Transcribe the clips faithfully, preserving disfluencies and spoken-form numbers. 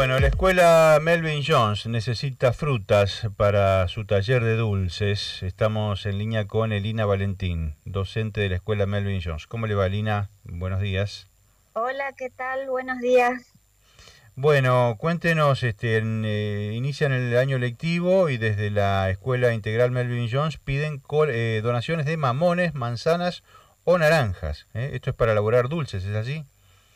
Bueno, la escuela Melvin Jones necesita frutas para su taller de dulces. Estamos en línea con Elina Valentín, docente de la escuela Melvin Jones. ¿Cómo le va, Elina? Buenos días. Hola, ¿qué tal? Buenos días. Bueno, cuéntenos, este, en, eh, inician el año lectivo y desde la escuela integral Melvin Jones piden col- eh, donaciones de mamones, manzanas o naranjas. ¿eh? Esto es para elaborar dulces, ¿es así?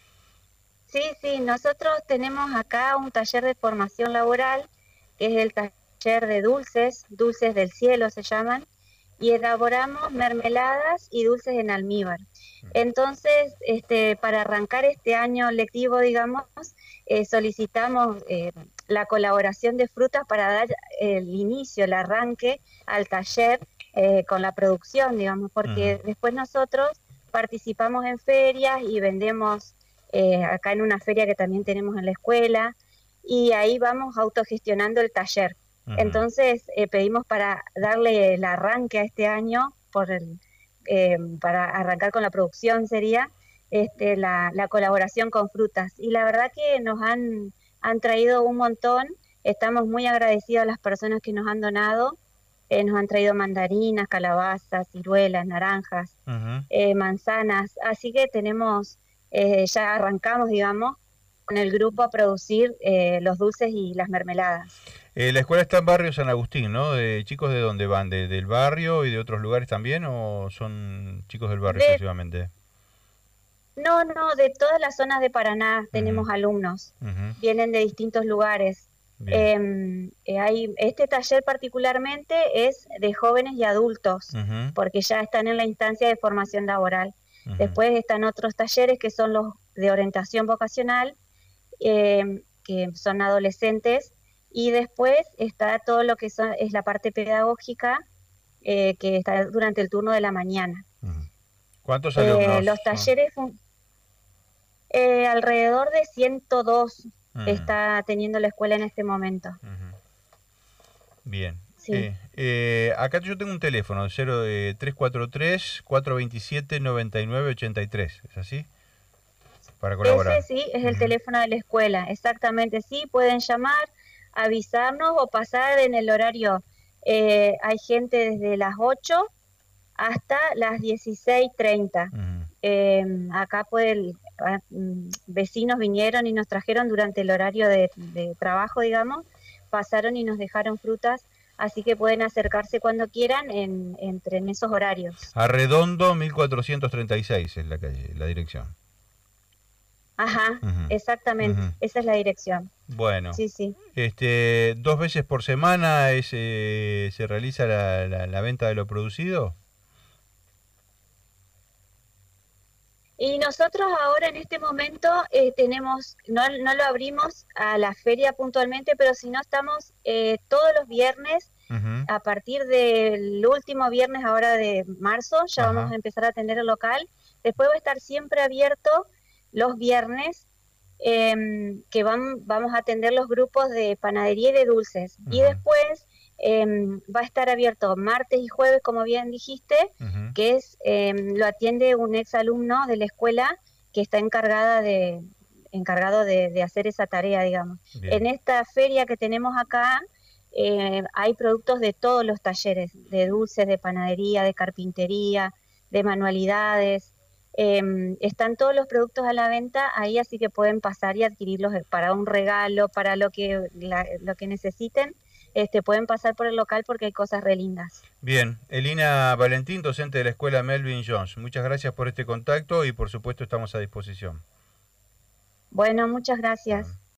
Sí, sí, nosotros tenemos acá un taller de formación laboral, que es el taller de dulces, dulces del cielo se llaman, y elaboramos mermeladas y dulces en almíbar. Entonces, este, para arrancar este año lectivo, digamos, eh, solicitamos eh, la colaboración de frutas para dar el inicio, el arranque al taller eh, con la producción, digamos, Ujú. porque después nosotros participamos en ferias y vendemos eh, acá en una feria que también tenemos en la escuela, y ahí vamos autogestionando el taller. Ujú. Entonces eh, pedimos para darle el arranque a este año, por el, eh, para arrancar con la producción sería este, la, la colaboración con frutas. Y la verdad que nos han, han traído un montón, estamos muy agradecidos a las personas que nos han donado, eh, nos han traído mandarinas, calabazas, ciruelas, naranjas, Ujú. eh, manzanas, así que tenemos, eh, ya arrancamos, digamos, con el grupo a producir eh, los dulces y las mermeladas. Eh, la escuela está en barrio San Agustín, ¿no? De chicos de dónde van, ¿De, del barrio y de otros lugares también o son chicos del barrio De, exclusivamente? no, no, de todas las zonas de Paraná Ujú. tenemos alumnos, Ujú. vienen de distintos lugares. Bien. Eh, eh, hay, este taller particularmente es de jóvenes y adultos, Ujú. porque ya están en la instancia de formación laboral. Ujú. Después están otros talleres que son los de orientación vocacional, eh, que son adolescentes, y después está todo lo que son, es la parte pedagógica, eh, que está durante el turno de la mañana. Ujú. ¿Cuántos Eh, alumnos los son? talleres, eh, alrededor de ciento dos Ujú. está teniendo la escuela en este momento. Ujú. Bien. Sí. Eh, eh, acá yo tengo un teléfono, cero, eh, tres cuatro tres, cuatro dos siete, nueve nueve ocho tres, ¿es así? Para Ese colaborar. sí es el Ujú. teléfono de la escuela, exactamente, sí, pueden llamar, avisarnos o pasar en el horario. Eh, hay gente desde las ocho hasta las dieciséis treinta. Ujú. Eh, acá pues el, ah, mm, vecinos vinieron y nos trajeron durante el horario de, de trabajo, digamos, pasaron y nos dejaron frutas, así que pueden acercarse cuando quieran en, entre en esos horarios. Arredondo mil cuatrocientos treinta y seis es la calle, la dirección. Ajá, Ujú. exactamente, Ujú. esa es la dirección. Bueno, Sí, sí. este, dos veces por semana es, eh, se realiza la, la, la venta de lo producido. Y nosotros ahora en este momento eh, tenemos, no, no lo abrimos a la feria puntualmente, pero si no estamos eh, todos los viernes, Ujú. a partir del último viernes ahora de marzo, ya vamos Ajá. a empezar a atender el local. Después va a estar siempre abierto los viernes, eh, que van, vamos a atender los grupos de panadería y de dulces. Y Ujú. después eh, va a estar abierto martes y jueves, como bien dijiste, Ujú. que es, eh, lo atiende un ex alumno de la escuela que está encargada de, encargado de, de hacer esa tarea, digamos. En Bien. esta feria que tenemos acá, eh, hay productos de todos los talleres, de dulces, de panadería, de carpintería, de manualidades. Eh, están todos los productos a la venta ahí, así que pueden pasar y adquirirlos para un regalo, para lo que, la, lo que necesiten. Este, pueden pasar por el local porque hay cosas re lindas. Bien, Elina Valentín, docente de la escuela Melvin Jones. Muchas gracias por este contacto y por supuesto estamos a disposición. Bueno, muchas Ah. gracias.